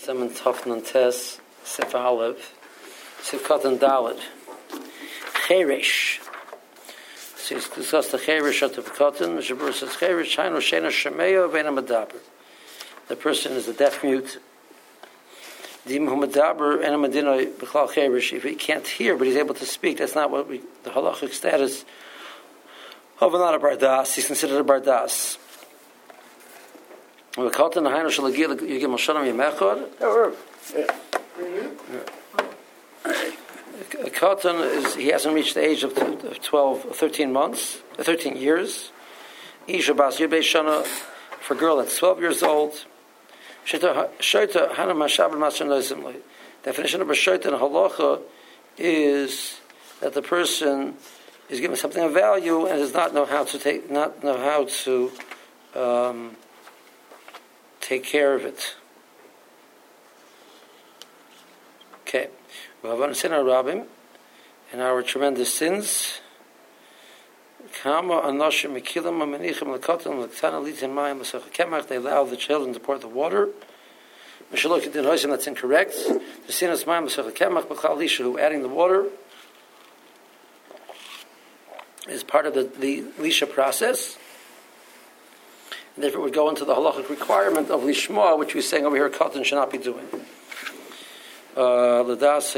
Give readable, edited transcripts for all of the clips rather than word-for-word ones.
Semen Tafnan Tes, Sif Aleph, Sif Katan Dalet, Cheresh. So he's discussed the Cheresh of the Katan. Mishabur says Cheresh, Hainu Shena Shemeyo Vena Medaber. The person is a deaf mute. Dim Hu Medaber Ena Medina B'Chlal Cheresh. If he can't hear, but he's able to speak, that's not what the halachic status of not a bardas. He's considered a bardas. A katan is, he hasn't reached the age of 12, 13 months, 13 years. Isha bas yibei shana, for a girl that's 12 years old. Shoita hana mashab masha noizimli. Definition of a shoita in halacha is that the person is given something of value and does not know how to take care of it. Okay. We have understood our rabbim and our tremendous sins. They allow the children to pour the water. That's incorrect. The sin is who adding the water is part of the lisha process. And therefore, it would go into the halachic requirement of lishma, which we're saying over here, katan should not be doing. It's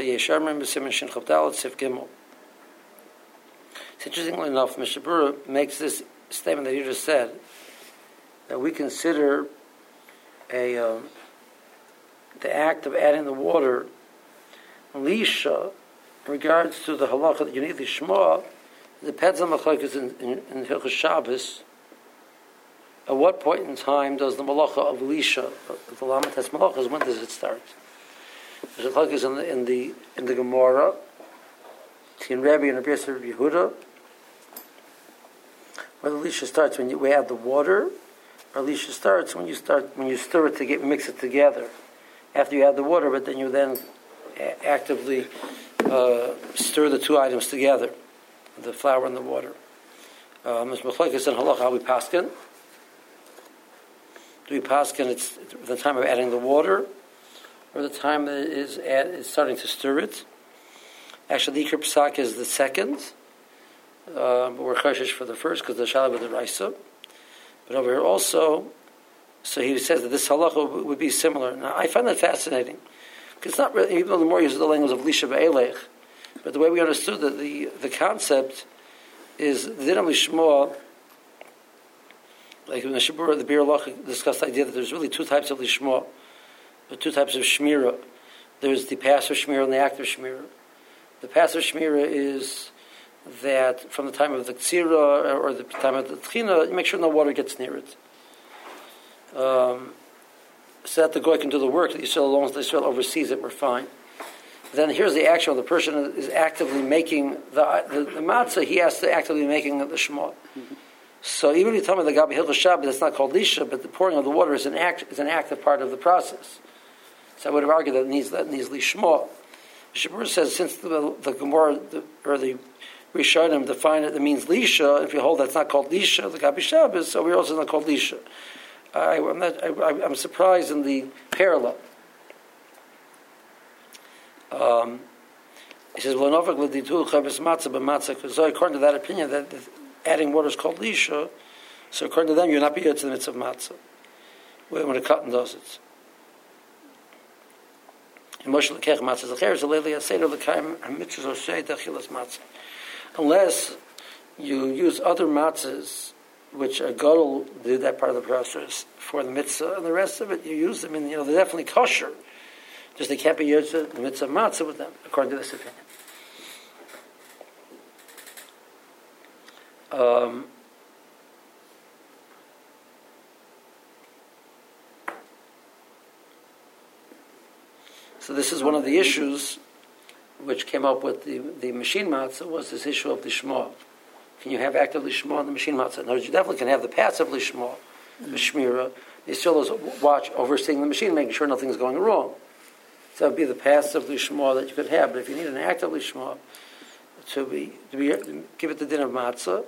interestingly enough, Mishabura makes this statement that you just said, that we consider the act of adding the water lisha in regards to the halacha that you need lishma. It depends on the machlokes in Hilchos Shabbos. At what point in time does the malacha of lisha, the lamet has malachas, when does it start? There's a machlokes in the Gemara, Tin Rebbe and Rabbi Yehuda, whether lisha starts when you add the water, or lisha starts when you stir it to mix it together. After you add the water, but then you actively stir the two items together, the flour and the water. There's machlokes in halacha how we paskin. Do we paskin it's the time of adding the water, or the time that it's starting to stir it? Actually, the Ikar Psak is the second, but we're choshesh for the first because the shalom with the raisa. But over here also, so he says that this halacha would be similar. Now, I find that fascinating because it's not really, even though the more uses the language of lisha ve'elech, but the way we understood that the concept is the din of lishma. Like when the Shabura, the Bir Allah discussed the idea that there's really two types of lishma, or two types of shmira. There's the passive shmira and the active shmira. The passive shmira is that from the time of the tzira or the time of the tchina, you make sure no water gets near it. So that the goy can do the work, that Yisrael, as long as the Yisrael oversees it, we're fine. Then here's the action: the person is actively making the matzah. He has to actively making the shema. So even if you tell me the Gabi Hilchos Shabbos, that's not called lisha, but the pouring of the water is an active part of the process. So I would have argued that needs lishma. Shabur says since the Gemara or the Rishonim define it means lisha, if you hold that's not called lisha, the Gabi Shabbos, so we're also not called lisha. I'm surprised in the parallel. He says, according to that opinion, that adding water is called lisha, so according to them, you're not be to the mitzvah of matzah when a cotton does it. Unless you use other matzahs, which a gadol did that part of the process for the mitzvah, and the rest of it you use them, and they're definitely kosher. Just they can't be used the mitzvah of matzah with them, according to this opinion. So this is one of the issues which came up with the machine matzah, was this issue of the shema. Can you have active lishma on the machine matzah? In other words, you definitely can have the passive lishma, the shmira. You still watch, overseeing the machine, making sure nothing's going wrong. So that would be the passive lishma that you could have. But if you need an active lishma to give it the din of matzah,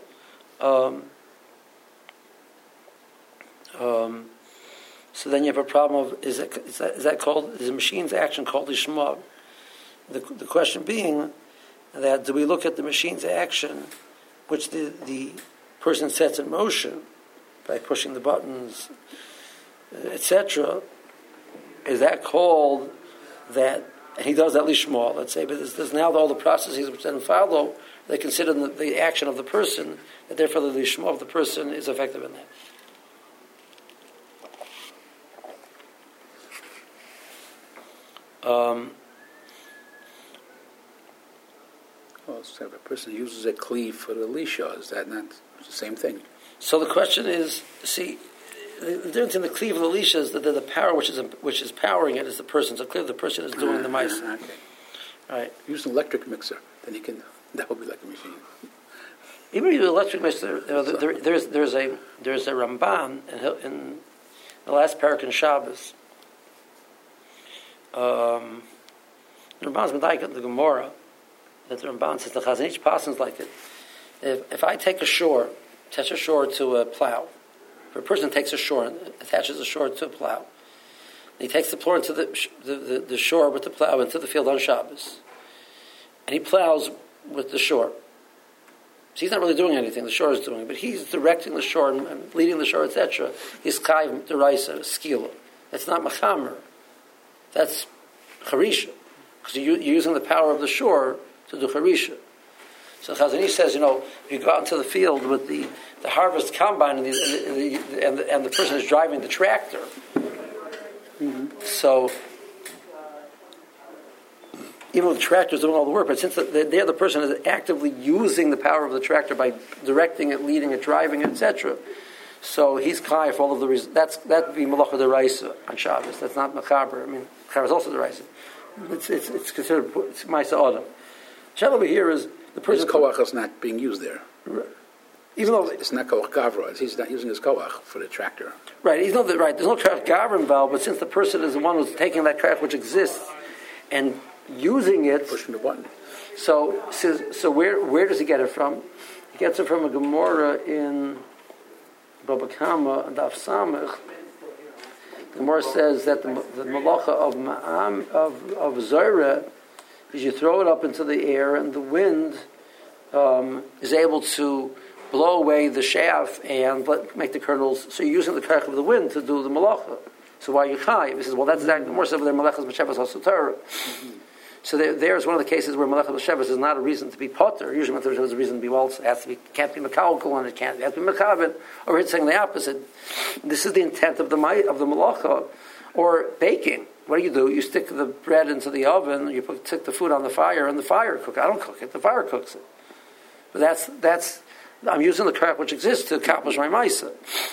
So then you have a problem of is that called, is the machine's action called lishma? The question being that do we look at the machine's action, which the person sets in motion by pushing the buttons, etc. Is that called that? And he does that lishma, let's say, but there's now all the processes which then follow. They consider the action of the person, that therefore the lishma of the person is effective in that. Well, so if a person uses a cleave for the lisha, is that not the same thing? So the question is, see, the difference in the cleave and the lisha is that the power which is powering it is the person. So clearly the person is doing the ma'aseh. Okay. Right. Use an electric mixer, then you can. That would be like a machine. Even if you electric mixer, there's a Ramban in the last parak in Shabbos. The Ramban's medayik in the Gemara that the Ramban says the Chazon Ish passes like it. If I take a shore, attach a shore to a plow, if a person takes a shore and attaches a shore to a plow, and he takes the plow into the shore with the plow into the field on Shabbos, and he plows with the shore. So he's not really doing anything, the shore is doing it, but he's directing the shore and leading the shore, etc. He's chayv deraisa, skila. That's not machamer. That's charisha. Because you're using the power of the shore to do charisha. So Chazon Ish says, if you go out into the field with the harvest combine and the person is driving the tractor, so even though the tractor is doing all the work, but since the person is actively using the power of the tractor by directing it, leading it, driving it, etc., so he's kai for all of the reasons. That'd be malacha deraisa on Shabbos. That's not machaber. I mean, machaber is also deraisa. It's considered ma'aseh adam. Shell over here is the person. His koach is not being used there. Right. Even though it's not koach gavra, he's not using his koach for the tractor. Right. He's not right. There's no koach gavra involved, but since the person is the one who's taking that koach which exists and using it, pushing the button. So where does he get it from? He gets it from a Gemara in Baba Kama and Daf Samech. The Gemara says that the malacha of ma'am of Zorah is you throw it up into the air and the wind is able to blow away the shaft and make the kernels. So you're using the koach of the wind to do the malacha. So why are you chai? He says, well, that's exactly the Gemara says their malachas b'shevas hasutara. So there's one of the cases where malachas b'shevas is not a reason to be potter. Usually, when there's a reason to be, well, it can't be mekawkal and it has to be mekaven. Or it's saying the opposite. This is the intent of the malacha. Or baking. What do? You stick the bread into the oven. You stick the food on the fire, and the fire cooks. I don't cook it. The fire cooks it. But that's. I'm using the koach which exists to accomplish my ma'aseh.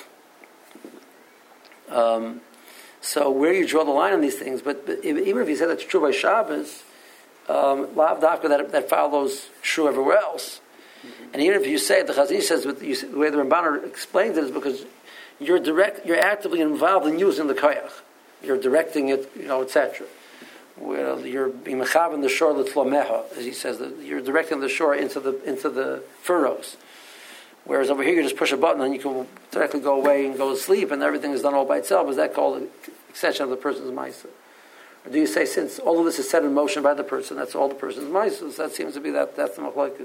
So where you draw the line on these things, but even if you say that's true by Shabbos, lav dafka that follows true everywhere else. And even if you say the Chazon Ish says the way the Ramban explains it is because you're actively involved in using the koach. You're directing it, etc. Well, you're being mechaven the shore l'tlomeha, as he says. You're directing the shore into the furrows. Whereas over here, you just push a button and you can directly go away and go to sleep, and everything is done all by itself. Is that called an extension of the person's ma'aseh? Or do you say since all of this is set in motion by the person, that's all the person's ma'aseh? So that seems to be that's the machlokes.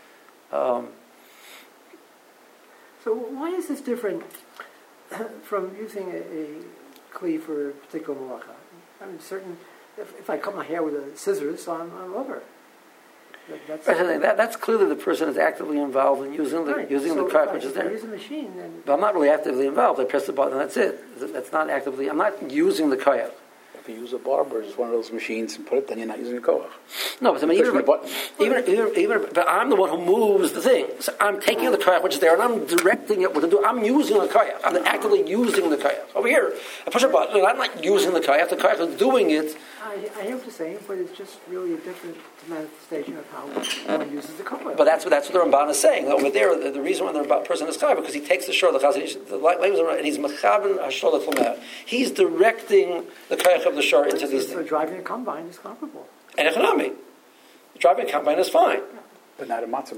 So why is this different from using a kli for a particular malacha? I mean, if I cut my hair with a scissors, so I'm over. That's clearly the person is actively involved in using the koach which is there. Use a machine, then. But I'm not really actively involved. I press the button and that's it. That's not actively. I'm not using the koach. If you use a barber, it's one of those machines and put it, then you're not using a koach. No, but I mean, even but I'm the one who moves the thing. So I'm taking the koach which is there and I'm directing it what to do. I'm using the koach. I'm actively using the koach. Over here, I push a button and I'm not using the koach. The koach is doing it. I hear what you're saying, but it's just really a different manifestation of how one uses the koach. But that's what the Ramban is saying. Over there, the reason why the person is koach because he takes the shore, the Chazon Ish, and he's mechaben hashor l'tlomeha. He's directing the koach of the shore into these things. So driving a combine is comparable. And economy. Driving a combine is fine. But not a matzah machine.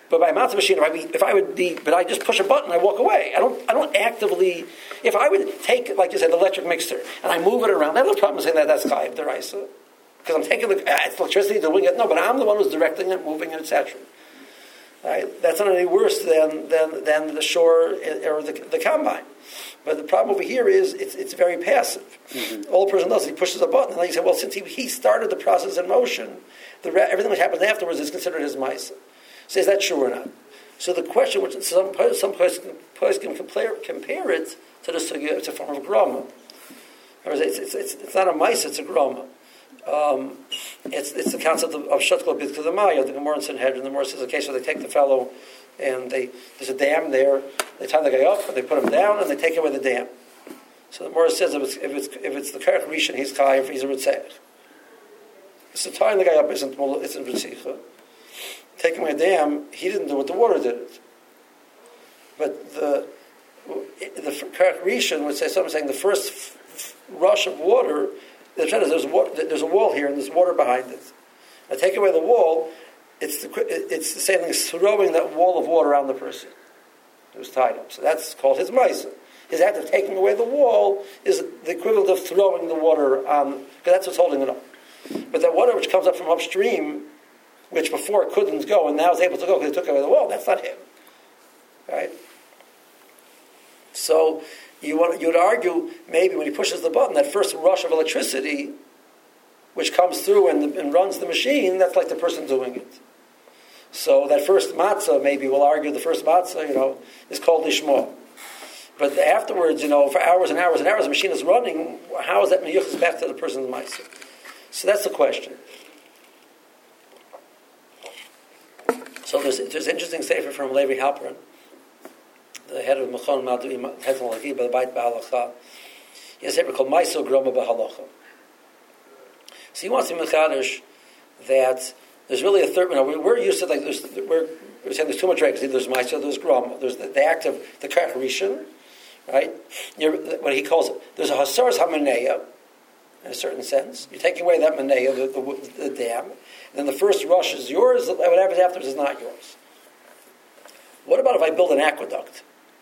But by a matzah machine, but I just push a button, I walk away. I don't actively. If I would take, like you said, the electric mixer and I move it around, I have no problem saying that's chayiv deraisa, because I'm taking it's electricity doing it. No, but I'm the one who's directing it, moving it, etc. Right? That's not any worse than the shore or the combine. But the problem over here is it's very passive. Mm-hmm. All the person does is he pushes a button, and then you say, well, since he started the process in motion, everything that happens afterwards is considered his ma'isa. So is that true or not? So the question, which some can compare it to the sugya, it's a form of grama. It's not a ma'isa, it's a grama. It's the concept of shatkal bid to the maya. The Gemara in Sanhedrin, the Gemara says a case where they take the fellow and there's a dam there. They tie the guy up and they put him down and they take away the dam. So the Gemara says if it's the Karach Rishon, he's chayiv, he's a ritzach. So tying the guy up isn't ritzicha. Taking away a dam, he didn't do it; the water did it. But the Karach Rishon would say something saying the first rush of water. There's a wall here and there's water behind it. Now take away the wall, it's the same thing as throwing that wall of water around the person who was tied up. So that's called his ma'isa. His act of taking away the wall is the equivalent of throwing the water on, because that's what's holding it up. But that water which comes up from upstream, which before it couldn't go and now is able to go because it took away the wall, that's not him. Right? So you would argue maybe when he pushes the button, that first rush of electricity, which comes through and runs the machine, that's like the person doing it. So that first matzah, maybe we'll argue the first matzah, is called lishma. But afterwards, for hours and hours and hours, the machine is running. How is that miyuchas back to the person's ma'aseh? So that's the question. So there's an interesting sefer from Levi Halperin, the head of Mechon Madu, head of Lagi, by the Beit B'Halacha. He has a sefer called Ma'aso Groma B'Halacha. So he wants to mechadish that there's really a third. We're used to we're saying there's too much regulations. There's Ma'aso, there's Groma, there's the act of the Karach Rishon, right? What he calls there's a Hasaras HaManeya, in a certain sense. You're taking away that Maneya, the dam, and then the first rush is yours. Whatever afterwards is not yours. What about if I build an aqueduct?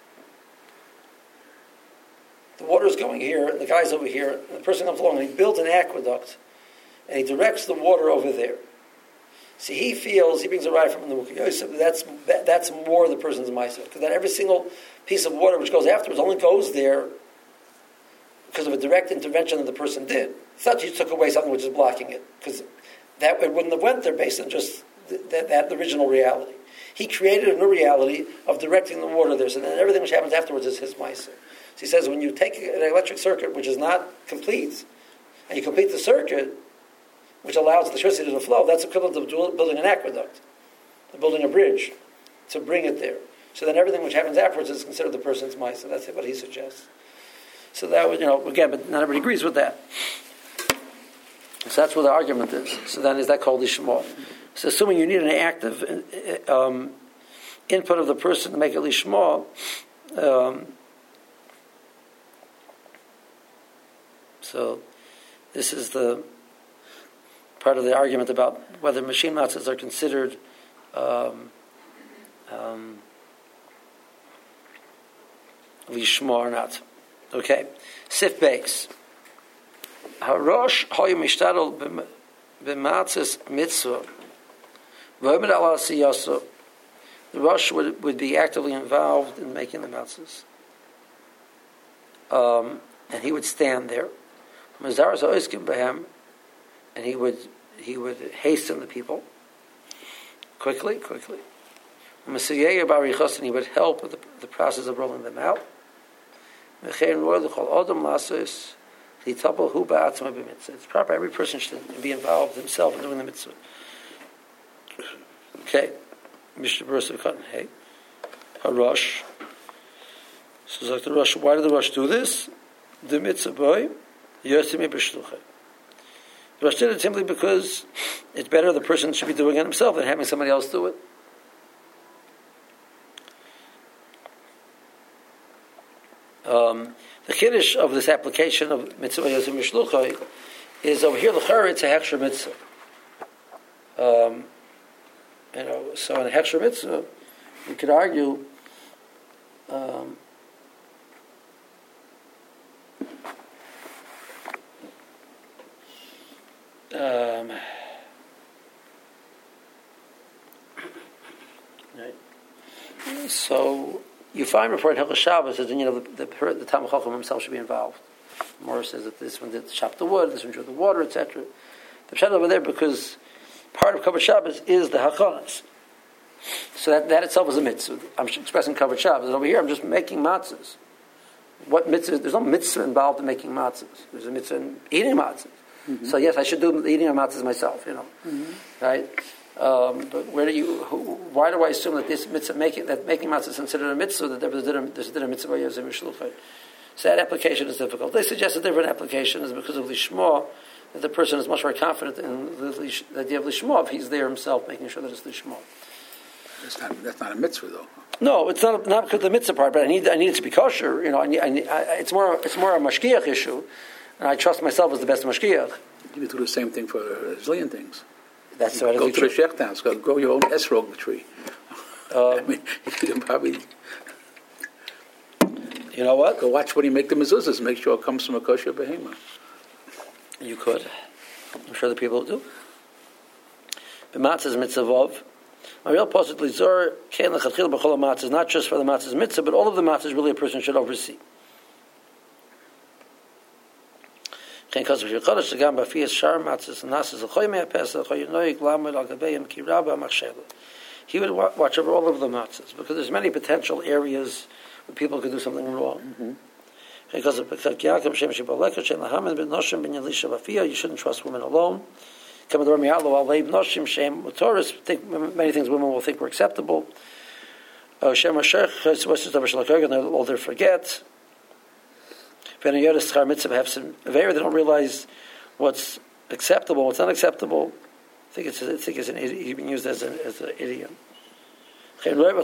The water is going here, and the guy's over here, and the person comes along and he builds an aqueduct, and he directs the water over there. See, he brings a ride from the Mukhi Yosef, that's more the person's ma'aseh, because that every single piece of water which goes afterwards only goes there because of a direct intervention that the person did. It's not that you took away something which is blocking it, because that it wouldn't have went there based on just that original reality. He created a new reality of directing the water there, so then everything which happens afterwards is his ma'aseh. So he says when you take an electric circuit which is not complete, and you complete the circuit, which allows electricity to flow, that's equivalent to building an aqueduct, to building a bridge, to bring it there. So then everything which happens afterwards is considered the person's ma'aseh. That's what he suggests. So that would, again, but not everybody agrees with that. So that's what the argument is. So then is that called lishma? So assuming you need an active input of the person to make it lishma, so this is the part of the argument about whether machine matzahs are considered lishma or not. Okay, Sif Beis. Harosh hoy mishtadol b'matzahs mitzvah. V'omed ala siyaso. The Rosh would be actively involved in making the matzahs. And he would stand there. Mazar zoiskim b'hem, and he would hasten the people quickly. And he would help with the process of rolling them out. It's proper. Every person should be involved himself in doing the mitzvah. Okay, Mishnah Berurah Cotton. Hey, Harosh. So like the Rosh. Why did the Rosh do this? The mitzvah boy, Yosemi b'shluchai. The Rosh did it simply because it's better the person should be doing it himself than having somebody else do it. The chiddush of this application of mitzvah Yosem Mishluchai is over here. L'chara it's a hechsher mitzvah. So in a Hechsher Mitzvah, you could argue right. So you find before in Hilchos Shabbos that the Talmid Chacham himself should be involved. Morris says that this one did chop the wood, this one drew the water, etc. The pshat over there because part of Kavod Shabbos is the hachanas. So that itself is a mitzvah. I'm expressing Kavod Shabbos. And over here, I'm just making matzahs. What mitzvah? There's no mitzvah involved in making matzahs. There's a mitzvah in eating matzahs. Mm-hmm. So yes, I should do the eating of matzahs myself. Right? But why do I assume that this mitzvah making matzahs is considered a mitzvah? That there's a mitzvah yozem mishluchay. So that application is difficult. They suggest a different application is because of lishma, that the person is much more confident in the idea of lishma if he's there himself, making sure that it's lishma. That's not a mitzvah, though. No, it's not because of the mitzvah part, but I need it to be kosher. It's more a mashgiach issue, and I trust myself as the best mashgiach. You do the same thing for a zillion things. That's go to the shecht house, go grow your own esrog tree. You can probably. You know what? Go watch when he make the mezuzahs. Make sure it comes from a kosher behemoth. You could. I'm sure the people do. The matzah's mitzvah. My real posit lizor kein lechatchil b'chol matzah is not just for the matzah's mitzvah, but all of the matzahs really a person should oversee. Kein kosev shechadash shagam b'fiyas shar matzahs nasas l'choy mei pesach l'choy noyik lamed al gabeim ki rabba machshelu. He would watch over all of the matzahs because there's many potential areas where people could do something wrong. Because of Yaakov Shem Shibalekah Shem Lahamed ben Noshim ben Yelisha Bafia, you shouldn't trust women alone. Think many things women will think were acceptable. They'll all their forget. They don't realize what's acceptable, what's not acceptable. I think it's an even used as an idiom. Therefore,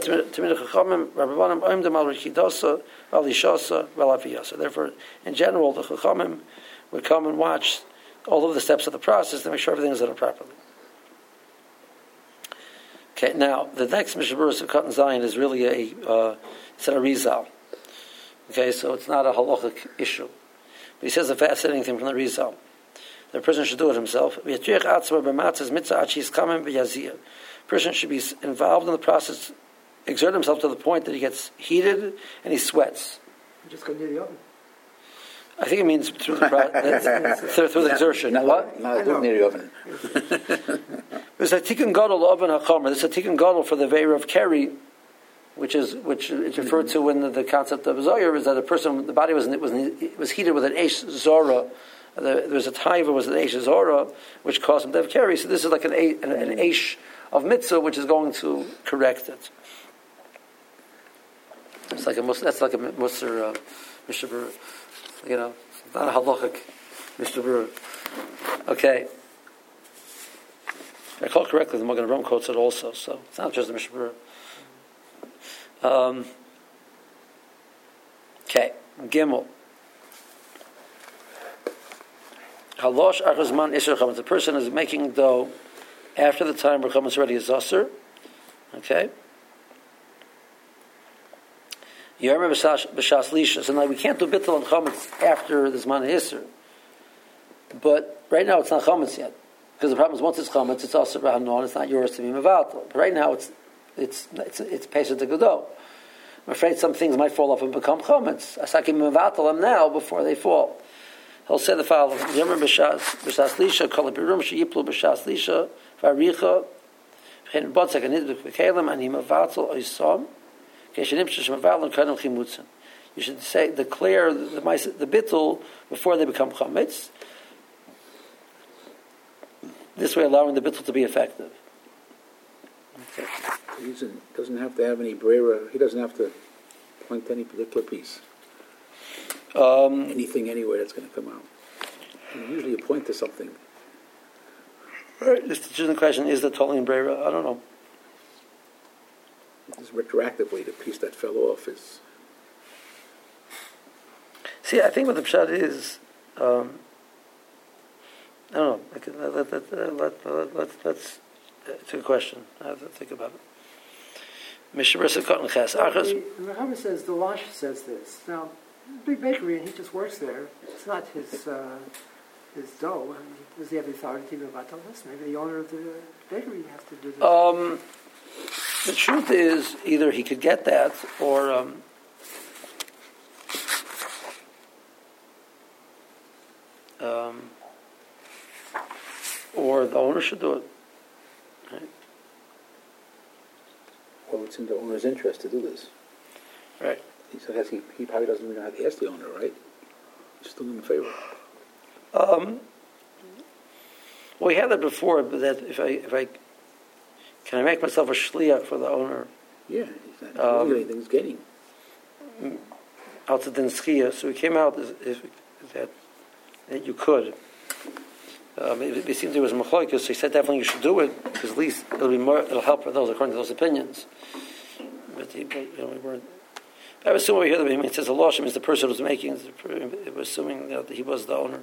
in general, the Chachamim would come and watch all of the steps of the process to make sure everything is done properly. Okay, now the next Mishnah Berurah of Cotton Zion is really it's an Arizal. Okay, so it's not a halachic issue. But he says a fascinating thing from the Arizal. The person should do it himself. A person should be involved in the process, exert himself to the point that he gets heated and he sweats. Just go near the oven. I think it means through the through the exertion. What? No, do it near the oven. There's a tikkun gadol oven hachomer. There's a tikkun gadol for the veir of keri, which is referred to in the concept of zoyer, is that the body was heated with an eish zora. There was a taiva was an eish zora, which caused him to have keri. So this is like an eish of mitzvah, which is going to correct it. That's like a Musar Mishnah Berurah. It's not a halachic Mishnah Berurah. Okay. If I recall correctly, the Magen Avraham quotes it also, so it's not just a Mishnah Berurah. Okay. Gimel. Halosh achazman isur chametz. The person is making dough after the time where chametz already is asur. Okay. You remember b'shas lisha. So now we can't do bittul on chametz after the zman isur. But right now it's not chametz yet, because the problem is once it's chametz, it's asur b'hanon. It's not yours to be mevatel. But right now it's pesach to dough. I'm afraid some things might fall off and become chametz. Asakim mevatel them now before they fall. He'll say the following: Yomer b'shas lisha, kol birum sheyiplu b'shas lisha, varicha, v'chein botzek anidbek v'kelim ani mevatel oisom, keshenim sheshmevatel kanem chimutzin. You should declare the bittul before they become chametz. This way, allowing the bittul to be effective. Okay. He doesn't have to have any brera. He doesn't have to point to any particular piece. Anything anywhere that's going to come out. Usually you point to something. Right. Just the question, is the totally in brera? I don't know. Just retroactively, the piece that fell off is... See, I think what the pshat is... I don't know. It's a good question. I have to think about it. Mishabris Cotton Ches. Achas. The Mechaber says the Lash says this. Now, big bakery, and he just works there. It's not his dough. I mean, does he have the authority to mevatel this? Maybe the owner of the bakery has to do this. The truth is, either he could get that, or the owner should do it. Right? Well, it's in the owner's interest to do this. Right. So he probably doesn't even have to ask the owner, right? He's still doing him a favor. Well, we had that before, but that if I can I make myself a shliach for the owner? Yeah, he's not doing anything, he's getting. Out to the schia. So we came out that you could. It seems there was machlokes, so he said definitely you should do it because at least it'll help for those according to those opinions. But we weren't. I assume over here that it says the law is the person who's making it. Was assuming that he was the owner.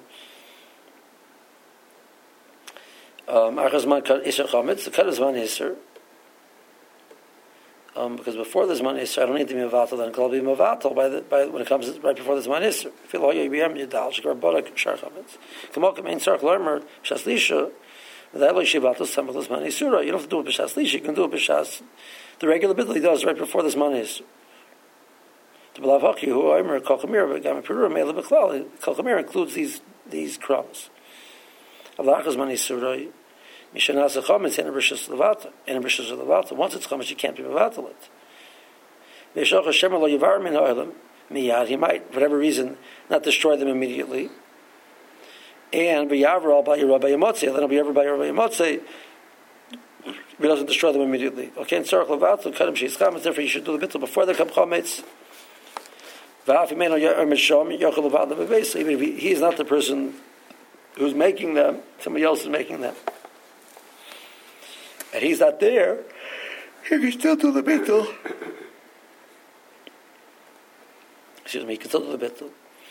Because before the Zman Isser, I don't need to be Mavatal, then I'll be Mavatal when it comes right before the Zman Isser. Feel all you Yidal, Shikar Bodak, Shar Chametz. Kamok Main Sark Lermer, Shas Lisha, that way Shivatal, Samach Zman Isura. You don't have to do it B'Shas Lisha, you can do it B'Shas. The regular bit he does right before the Zman Isser. To B'Lav Haki, who Omer, Kolchamir, but Gam Peru, Mele B'Klal, Kolchamir includes these crumbs. Allah Zman Isura. Mishanas Chametz and a Brishas Levata. And a Brishas Levata. Once it's Chametz, you can't be Mavatal it. V'yishach Hashem lo yivar min ha'olam miyad. He might, for whatever reason, not destroy them immediately. And v'yavar al ba'yirah b'yamotzei. Then it'll be ever ba'yirah b'yamotzei. If he doesn't destroy them immediately. Okay, and Tzarech Levata, Kadam Sheis Chametz. Therefore, you should do the bittul before they come Chametz. V'af imeno ya'er mishom yochel Levata b'beis. Even if he is not the person who's making them, somebody else is making them. And he's not there, he can still do the bittul. Excuse me, he can still do the bittul.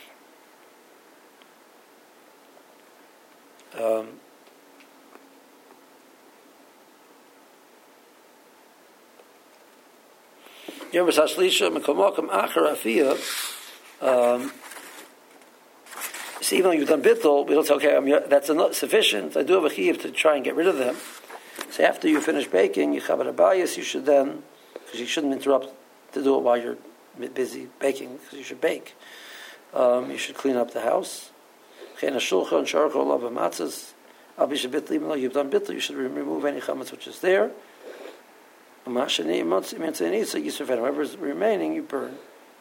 Yom Sashlisha Mekomokim Achar Afiyah. See, even though you've done bittul, we don't say, okay, that's enough, sufficient. I do have a chiyuv to try and get rid of them. So after you finish baking, you have a bayis, you should then, because you shouldn't interrupt to do it while you're busy baking, because you should bake. You should clean up the house. Even though you've done bittul, you should remove any chametz which is there. Whatever is remaining, you burn.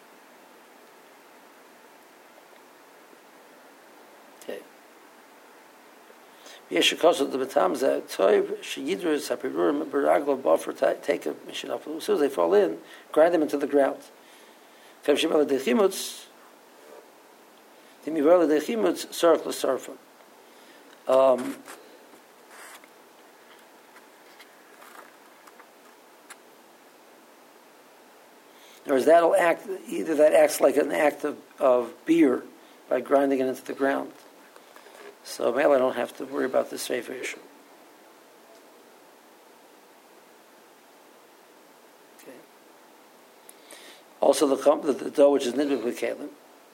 Yeshukos the Batamza Toiv Shiyidrus Hapirurim Baraglo Buffer take a mission off. As soon as they fall in, grind them into the ground. Kam Shimala Dechimutz Timivala Dechimutz Sark Lasarfa. Or that'll act, either that acts like an act of beer by grinding it into the ground. So maybe I don't have to worry about this safer issue. Okay. Also the dough which is nidbik b'kelim.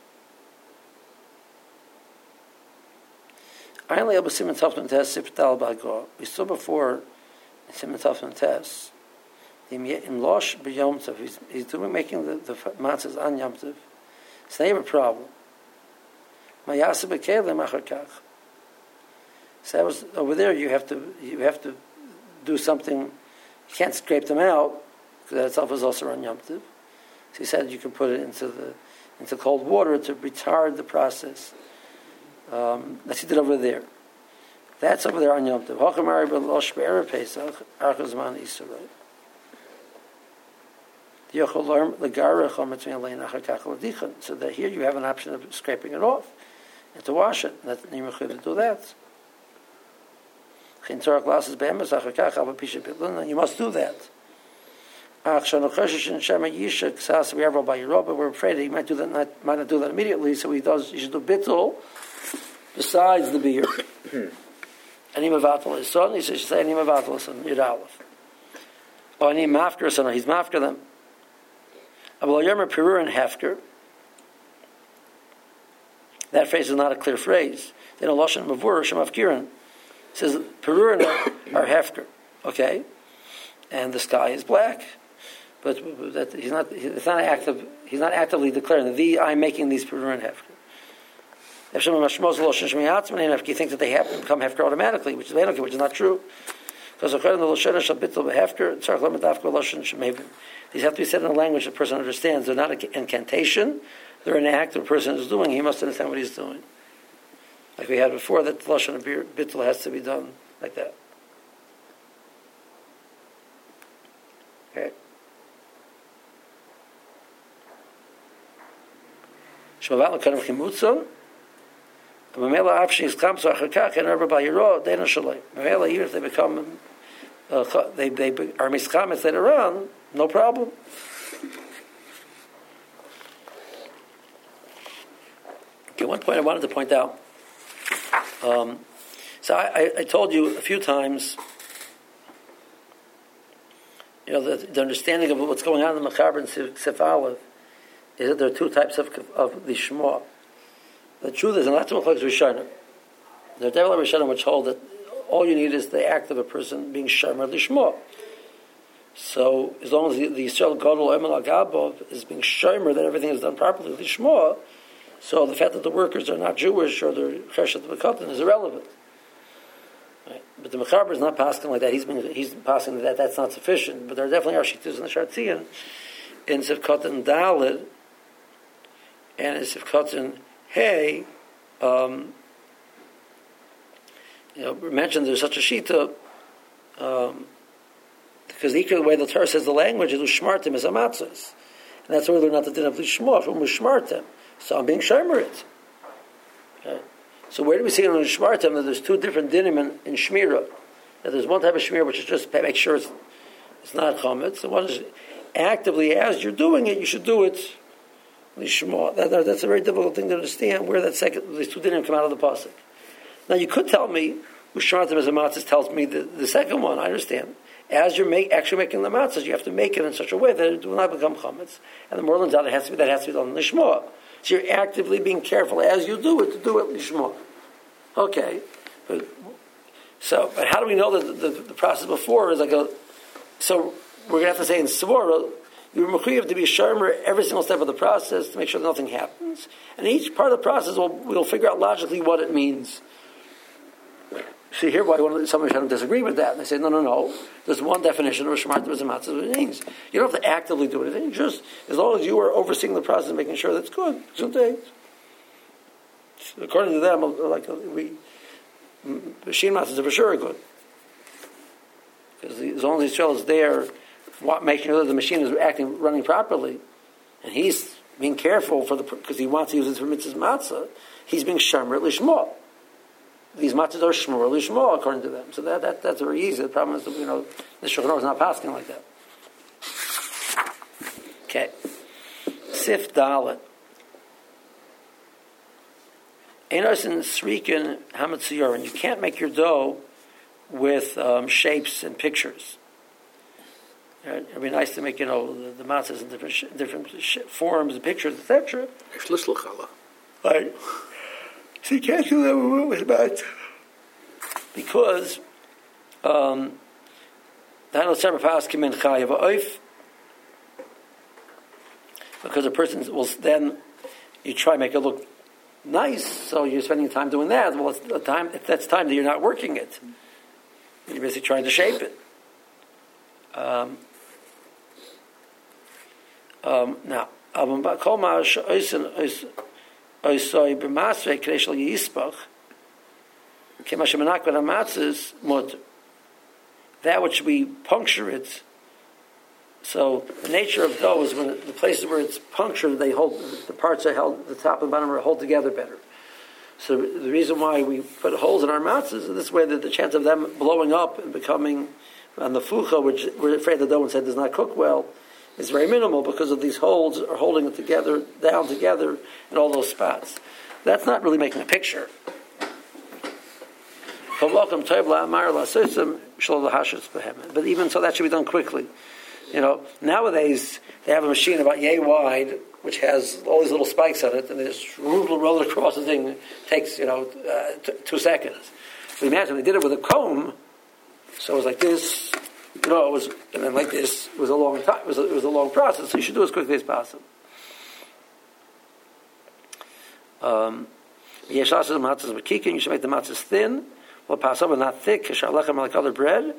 Finally, Abu Simon Tafman Test Siptal Bago. We saw before in Simon Tafman Test. In Losh b'Yom Tov, he's making the matzahs on Yom Tov. So they have a problem. Mayasa b'kelim achar kach. So that was over there. You have to do something. You can't scrape them out because that itself is also on Yom Tov. So he said you can put it into cold water to retard the process. That's he did over there. That's over there on Yom Tov. Hachamari b'losh be'erev Pesach archazman Yisrael. So that here you have an option of scraping it off and to wash it. That's to do that. You must do that. We're afraid that he might not do that immediately, so he should do bittul besides the beer. Ani Mavatal his son, he should say Ani Mavatal his son, Yud Aleph. Or Ani Mafker his son, or he's Mafker them. Abel Yomer Perur and Hefker. That phrase is not a clear phrase. Then a Lashon Mavur, Shemafkirin. Says Perur are Hefker. Okay? And the sky is black. But that he's not active. He's not actively declaring that I'm making these Perur and Hefker. If someone he thinks that they have to become Hefker automatically, which is not true. Because these have to be said in a language the person understands. They're not an incantation. They're an act the person is doing. He must understand what he's doing. Like we had before, that the Lashon Bittul has to be done like that. Okay. Shmavat l'kanav chimutzon. Mamela afshi is kamsa achakach and erba b'yiro dena shalei. Mamela, even if they become they are mischametz later on, no problem. Okay, one point I wanted to point out. So I told you a few times, the understanding of what's going on in the Mechaber and Sif Aleph is that there are two types of the Shema. The truth is, and that's what is Rishonim. There are definitely Rishonim which hold that all you need is the act of a person being Shomer Lishma. So as long as the Yisrael Gadol Emel Agabov is being Shomer, that everything is done properly Lishma, so the fact that the workers are not Jewish or they're Chesed B'Katan is irrelevant. Right? But the Mechaber is not passing like that. He's passing that that's not sufficient. But there are definitely Arshitus in the Shartzian in Sivkatan Dalid and in Sivkatan Hey. Mentioned there's such a shita because the way the Torah says the language is ushmartim is amatzos, and that's why we learn not the din of lishma from ushmartim. So I'm being shomerit. Okay. So where do we see in ushmartim that there's two different dinim in shmira? That there's one type of shmira which is just to make sure it's not chametz. The one is actively as you're doing it, you should do it lishma. That's a very difficult thing to understand. Where these two dinim come out of the pasuk. Now you could tell me, Ushartim as a matzah tells me the second one, I understand. As you're actually making the matzahs, you have to make it in such a way that it will not become chametz. And the more learns out, that has to be done lishma. So you're actively being careful as you do it to do it lishma. Okay. But how do we know that the process before is like so we're going to have to say in Svora, you're mechuyev to be shomer every single step of the process to make sure that nothing happens. And each part of the process we'll figure out logically what it means. See here why some Rishonim disagree with that. And they say, no. There's one definition of Shmartim as a matzah. What it means. You don't have to actively do anything. Just as long as you are overseeing the process and making sure that's good. According to them, machine matzahs are for sure good. Because as long as Yisrael is there, making sure that the machine is running properly, and he's being careful because he wants to use it for mitzvah's matzah, he's being shomer lishma. These matzahs are shmur lishma according to them. So that's very easy. The problem is that the Shulchan Aruch is not passing like that. Okay, Sif Dalet. Enos and Srikin Hametziyorin. You can't make your dough with shapes and pictures. It'd be nice to make the matzahs in different forms and pictures, etc. Right. So you can't do that with matzah because because a person will then you try to make it look nice, so you're spending time doing that. Well, that's time that you're not working it. You're basically trying to shape it. Now, that which we puncture it. So the nature of dough is when the places where it's punctured, the parts are held, the top and bottom are held together better. So the reason why we put holes in our matzahs is this way that the chance of them blowing up and becoming on the fucha, which we're afraid the dough instead does not cook well, is very minimal because of these holes are holding it together, down together in all those spots. That's not really making a picture. But even so, that should be done quickly. Nowadays they have a machine about yay wide, which has all these little spikes on it, and they just roll it across the thing. It takes 2 seconds. But imagine they did it with a comb, so it was like this. It was, and then like this. It was a long time. It was a long process. So you should do it as quickly as possible. You should make the matzahs thin. Well, Passover not thick. Like other bread.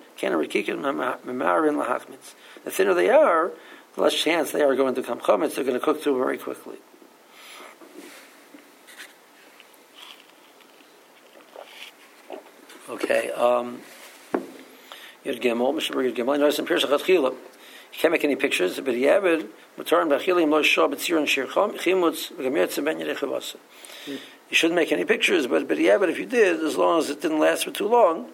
The thinner they are, the less chance they are going to become chametz. They're going to cook through very quickly. Okay. Yud Gimel, Mishnah Yud Gimel. Notice in Pirush Chachila, you can't make any pictures. But Yavid, Mutarim Bachilim Lo Shah B'Tziron Shir Chimutz V'Gamyetz Ben Yerei Chavasa. You shouldn't make any pictures, but Yavid, if you did, as long as it didn't last for too long,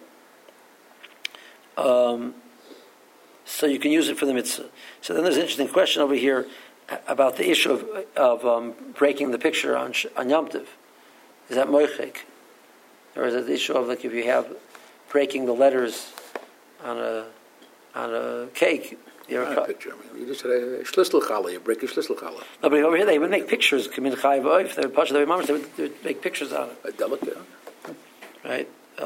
so you can use it for the mitzvah. So then there's an interesting question over here about the issue of breaking the picture on Yom Tov. Is that moichek? Or is it the issue of like if you have breaking the letters on a cake? Not a picture. I mean, you just had a shlistel challah. You break a shlistel challah. No, but over here they would make pictures. If they would touch their mamas, they would make pictures on it. A delicate. Right.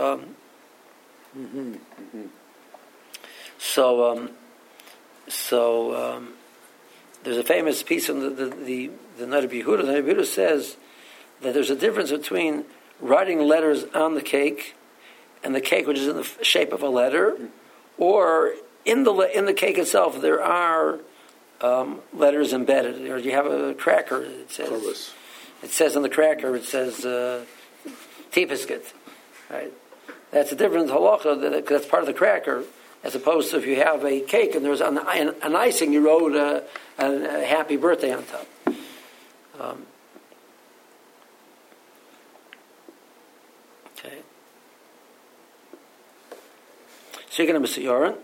So there's a famous piece in the Noda B'Yehuda. The Noda B'Yehuda says that there's a difference between writing letters on the cake and the cake which is in the shape of a letter, or in the cake itself there are letters embedded. Or you have a cracker. It says on the cracker. It says T-biscuit. Right. That's a different halacha. That's part of the cracker. As opposed to if you have a cake and there's an icing, you wrote a happy birthday on top. Okay. So you're going to miss a yarn.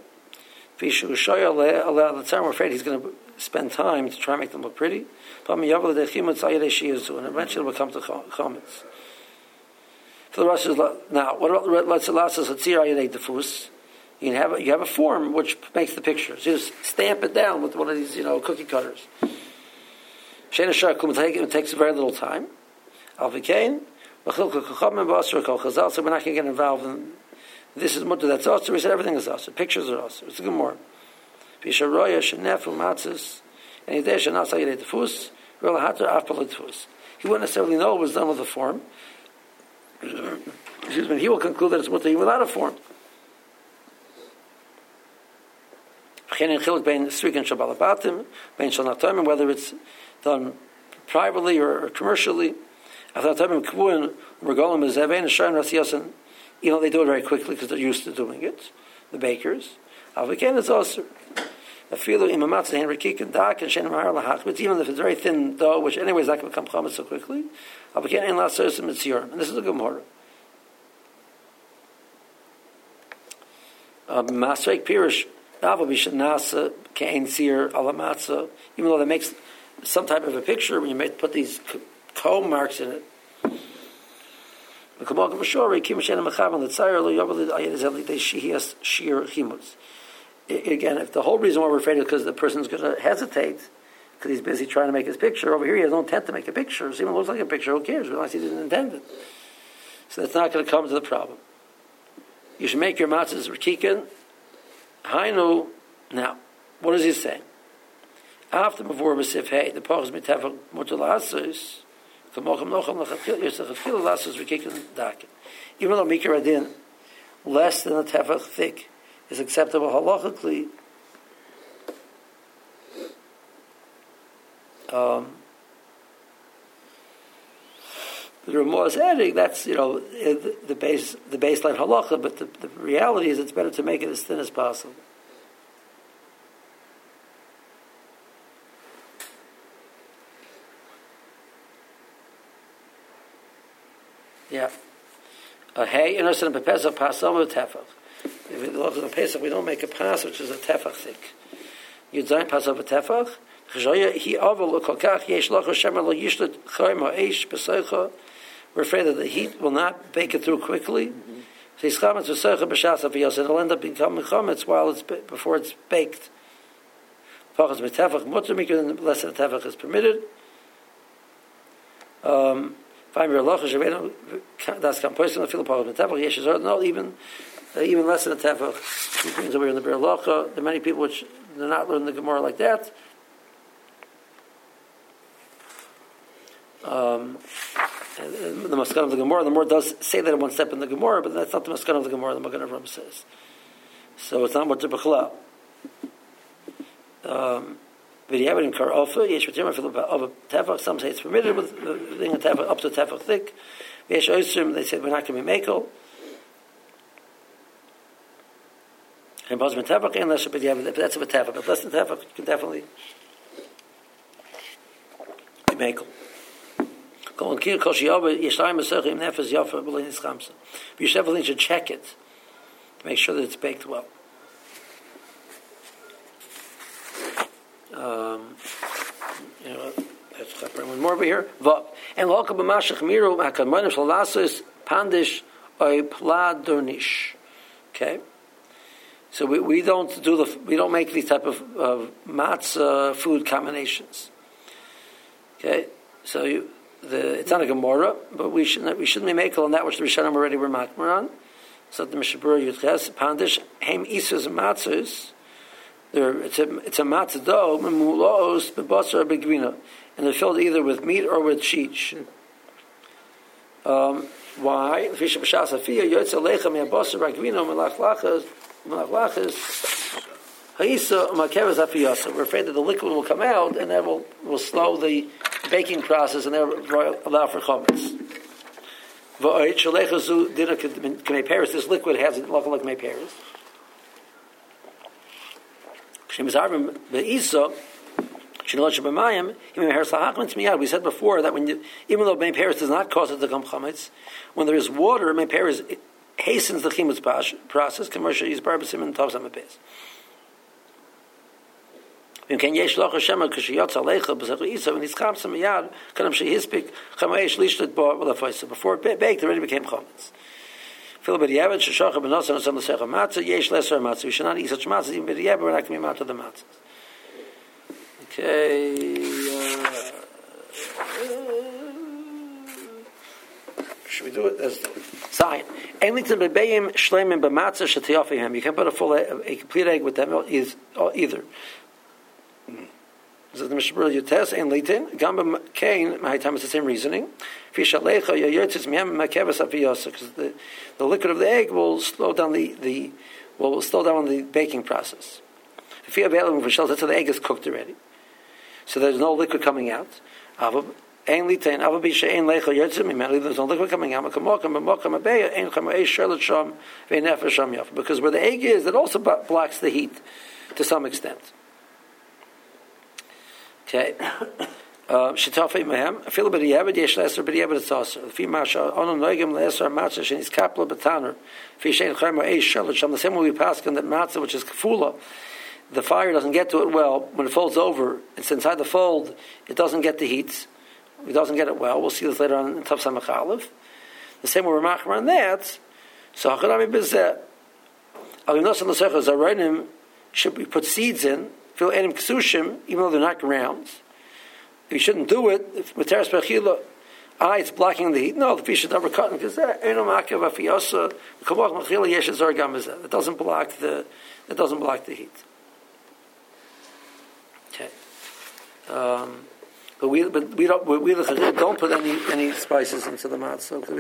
We're afraid he's going to spend time to try and make them look pretty. And eventually it'll become to chametz. For the rest is now. What about let's diffus? You have a form which makes the pictures. You just stamp it down with one of these, cookie cutters. It takes very little time. So we're not going to get involved in this. Is mutter that's also. We said everything is also. Pictures are also. It's a good more. He wouldn't necessarily know it was done with a form. Excuse me. He will conclude that it's mutter without a form. Whether it's done privately or commercially. Even though they do it very quickly because they're used to doing it, the bakers. It's also even if it's very thin dough, which anyway is not going to become chametz so quickly. And this is a Gemara. Masrek Pirish. Even though that makes some type of a picture, when you may put these comb marks in it. Again, if the whole reason why we're afraid is because the person's going to hesitate, because he's busy trying to make his picture, over here he has no intent to make a picture. So even looks like a picture, who cares? Unless he didn't intend it. So that's not going to come to the problem. You should make your matzahs rekikin. Hainu. Now, what is he saying? After before Besif Hey, the Pachas Mitefach Mutalasus, Kamochem Nochem Lachachil Yisachachil Lasus Rekikin Dakin. Even though Mikra Adin, less than a tefach thick, is acceptable halachically, the Ramah is adding that's the baseline halacha, but the reality is it's better to make it as thin as possible. Yeah. Hey, in Pesach Passover tefach. If we look at the Pesach, we don't make a pas, which is a tefach thick. You don't Passover tefach. We're afraid that the heat will not bake it through quickly, So it's chametz v'soicha b'shas afiyos. It'll end up becoming chametz before it's baked. Pachas b'tefach mutter mikra, less than a tefach is permitted. No, even less than a tefach. It means that we're in the Be'er Halacha. There are many people which do not learn the Gemara like that. And the Maskana of the Gemara does say that in one step in the Gemara, but that's not the Maskana of the Gemara. The Magen Avraham says. So it's not much of b'chala. V'di'evadim kar alfa, yesh v'timah of a tefach. Some say it's permitted with being a tefach up to a tefach thick. Yesh oisrim, they say we're not going to be mekel. And b'azman tefach, unless if that's of a tefach, but less than tefach, you can definitely be mekel. You should check it to make sure that it's baked well. Let's one more over here. And okay, so we don't make these type of matzah food combinations. Okay, so it's not a Gemara, but we shouldn't be makel on that which the Rishonim already were makmer on. So the Mishabura Yudches Pandish Haim Isus Matzos. It's a matzah dough memulos bebasar begvina, and they're filled either with meat or with cheech. Why? We're afraid that the liquid will come out and that will slow the baking process and that will allow for chametz. This liquid has it like meperes. We said before that even though meperes does not cause it to come chametz, when there is water, meperes hastens the chametz process. Commercial use barbesim and tovs amepes. When yesh loch Hashem kashiyot alecha b'zech isa when he's chamsa miyad kanam shehispik chamesh lishlet bo l'faysa before it baked already became chametz. Fil b'diavad sheshacha b'nosan osam l'secha matzah yesh lesser matzah. We should not eat such matzahs even b'diavad. We're not going to be matzah the matzahs. Okay. Should we do it? Let's do it. Sign. Anything b'beim shleimim b'matzah shetiyafihim. You can put a complete egg with them either. This is the Mishabura Yutes and Litin. Gamba Kain, my time is the same reasoning. Because the liquid of the egg will slow down the baking process. That's how the egg is cooked already. So there's no liquid coming out. There's no liquid coming out. Because where the egg is, it also blocks the heat to some extent. Okay. Shitafei mehem. I feel a bit of yesh lesser, but it's also. The female shall onum noigim lesser matzah shenis kapla betaner. Fishein chayma eish shalacham. The same way we pass on that matzah which is kafula. The fire doesn't get to it well when it folds over. It's inside the fold. It doesn't get the heat. It doesn't get it well. We'll see this later on in Tav Samach Aleph. The same way we're machmer on that. So hacharami bizeh. Alimnos and l'sechos zaronim should we put seeds in. Fil enim ksushim, even though they're not grounds. You shouldn't do it. If materas bechila, it's blocking the heat. No, the fish should never cut because that enim akav afiyasa. Kavach machila yeshes zargam is that. It doesn't block the heat. Okay. But we don't put any spices into the matzah.